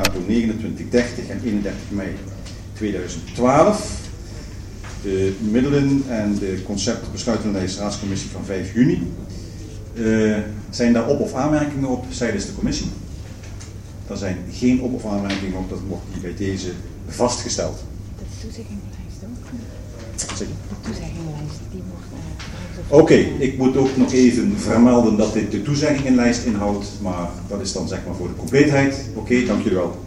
dato 29/30 en 31 mei 2012. De middelen en de concept besluitenlijst raadscommissie van 5 juni. Zijn daar op- of aanmerkingen op tijdens de commissie? Er zijn geen op- of aanmerkingen op, dat wordt hier bij deze vastgesteld. De toezeggingslijst ook? Zeg je? De toezeggingslijst, die wordt... Oké, ik moet ook nog even vermelden dat dit de toezeggingenlijst inhoudt, maar dat is dan zeg maar voor de compleetheid. Oké, dank jullie wel.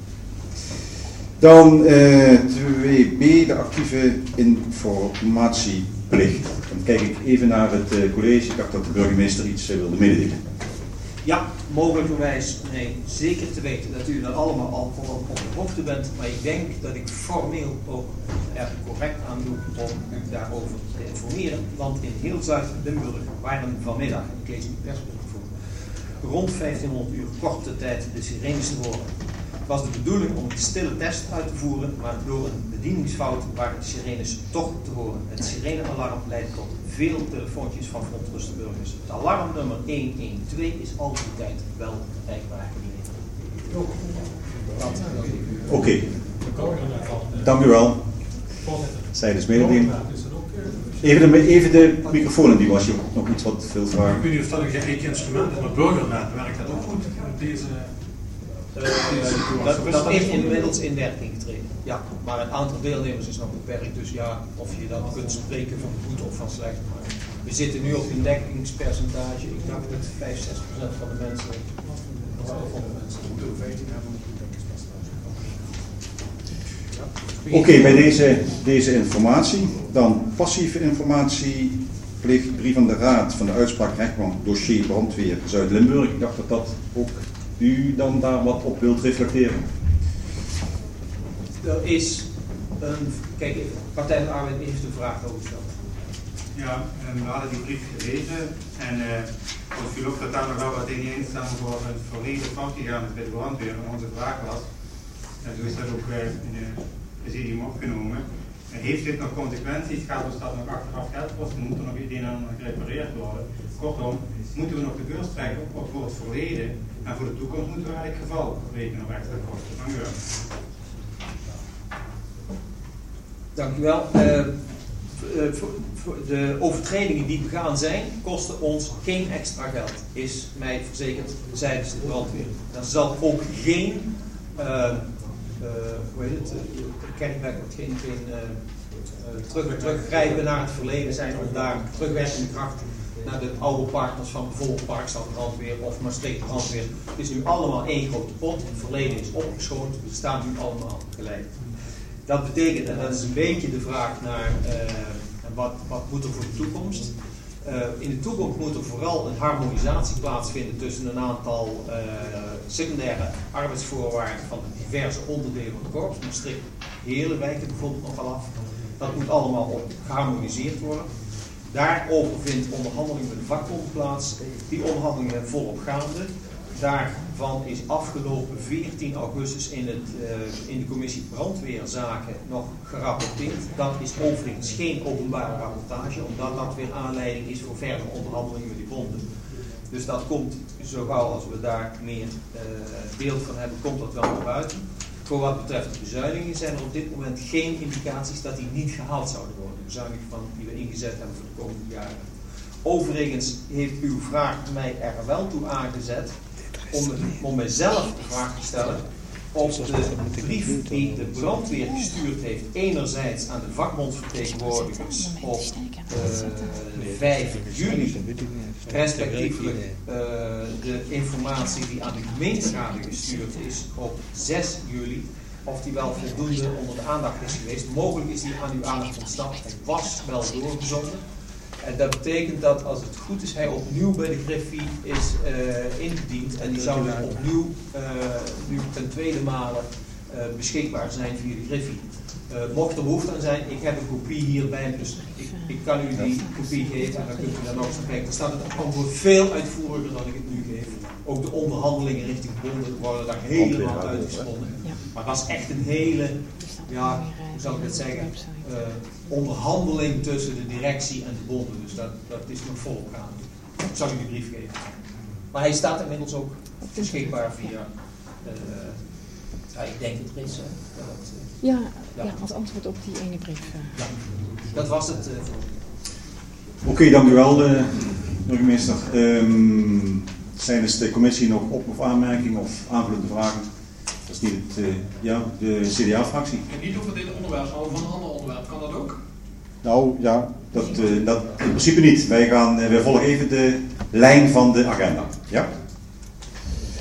Dan 2b, de actieve informatieplicht. Dan kijk ik even naar het college. Ik dacht dat de burgemeester iets wilde mededelen. Ja, mogelijkerwijs nee, zeker te weten dat u er allemaal al op de hoogte bent, maar ik denk dat ik formeel ook er correct aan doe om u daarover te informeren, want in heel Zuid-Limburg waren vanmiddag, ik lees nu persbericht voor, rond 1500 uur korte tijd de sirenes te horen. Het was de bedoeling om een stille test uit te voeren, maar door een bedieningsfout waren de sirenes toch te horen. Het sirenealarm leidt tot veel telefoontjes van verontruste burgers. Het alarmnummer 112 is al die tijd wel bereikbaar gebleven. Oké, dank u wel. Tijdens mededeling. Even de microfoon, die was je nog iets wat veel vragen. Ik weet niet of dat een geëikt instrument is, maar burgernet werkt dat ook goed met deze... Dat is inmiddels in werking getreden. Ja, maar het aantal deelnemers is nog beperkt, dus ja, of je dan kunt spreken van goed of van slecht. Maar we zitten nu op een dekkingspercentage, ik dacht dat 5-6% van de mensen, moeten we 15 hebben, moet een dekkingspercentage. Oké, bij deze informatie, dan passieve informatieplicht, brief van de Raad van de uitspraak rechtbank dossier brandweer Zuid-Limburg. Ik dacht dat dat ook u dan daar wat op wilt reflecteren. Er is een, kijk, Partij van de Arbeid heeft een vraag over gesteld. Ja, we hadden die brief gelezen en het viel op dat daar nog wel wat dingen in staan voor het volledig fout gegaan is bij de brandweer. En onze vraag was, en zo is dat ook in de presidium opgenomen, heeft dit nog consequenties? Gaat ons dat nog achteraf geld kosten? Moet er nog iets en ander gerepareerd worden? Kortom, moeten we nog de beurs trekken op voor het verleden en voor de toekomst moeten we elk geval rekenen op extra kosten. Dank u wel. Dank u wel. De overtredingen die begaan zijn, kosten ons geen extra geld, is mij verzekerd tijdens de brandweer. Er zal ook geen, kenmerk wordt geen teruggrijpen naar het verleden zijn om daar terugwerkende kracht naar de oude partners van bijvoorbeeld Parkstad Brandweer of Maastricht Brandweer. Het is nu allemaal één grote pot, het verleden is opgeschoten, we staan nu allemaal gelijk. Dat betekent, en dat is een beetje de vraag naar wat moet er voor de toekomst. In de toekomst moet er vooral een harmonisatie plaatsvinden tussen een aantal secundaire arbeidsvoorwaarden van de diverse onderdelen van het korps. Maastricht, Heerlen wijken bijvoorbeeld nogal af. Dat moet allemaal geharmoniseerd worden. Daarover vindt onderhandeling met de vakbond plaats. Die onderhandelingen zijn volop gaande. Daarvan is afgelopen 14 augustus in de commissie brandweerzaken nog gerapporteerd. Dat is overigens geen openbare rapportage, omdat dat weer aanleiding is voor verdere onderhandelingen met die bonden. Dus dat komt zo gauw als we daar meer beeld van hebben, komt dat wel naar buiten. Voor wat betreft de bezuinigingen zijn er op dit moment geen indicaties dat die niet gehaald zouden worden. De bezuinigingen die we ingezet hebben voor de komende jaren. Overigens heeft uw vraag mij er wel toe aangezet om mijzelf de vraag te stellen op de brief die de brandweer gestuurd heeft, enerzijds aan de vakbondsvertegenwoordigers op 5 juli, respectievelijk de informatie die aan de gemeenteraden gestuurd is op 6 juli, of die wel voldoende onder de aandacht is geweest. Mogelijk is die aan uw aandacht ontsnapt. Hij was wel doorgezonden. En dat betekent dat als het goed is, hij opnieuw bij de Griffie is ingediend. En die zou dus opnieuw nu ten tweede male beschikbaar zijn via de Griffie. Mocht er behoefte aan zijn, ik heb een kopie hierbij, dus ik kan u die kopie geven en dan kunt u daar nog eens naar kijken. Er staat het antwoord veel uitvoeriger dan ik het nu geef. Ook de onderhandelingen richting bonden worden daar helemaal uitgesponnen. Maar dat is echt een hele, ja, hoe zal ik het zeggen, onderhandeling tussen de directie en de bonden. Dus dat is nog volop gaande. Ik zal u die brief geven. Maar hij staat inmiddels ook beschikbaar via Ja, ik denk het is. Ja, als antwoord op die ene brief. Ja, dat was het. Oké, dank u wel, burgemeester. Zijn er de commissie nog op- of aanmerkingen of aanvullende vragen? Dat is niet de CDA-fractie. En niet over dit onderwerp, maar over een ander onderwerp. Kan dat ook? Nou ja, dat in principe niet. Wij volgen even de lijn van de agenda. Ja?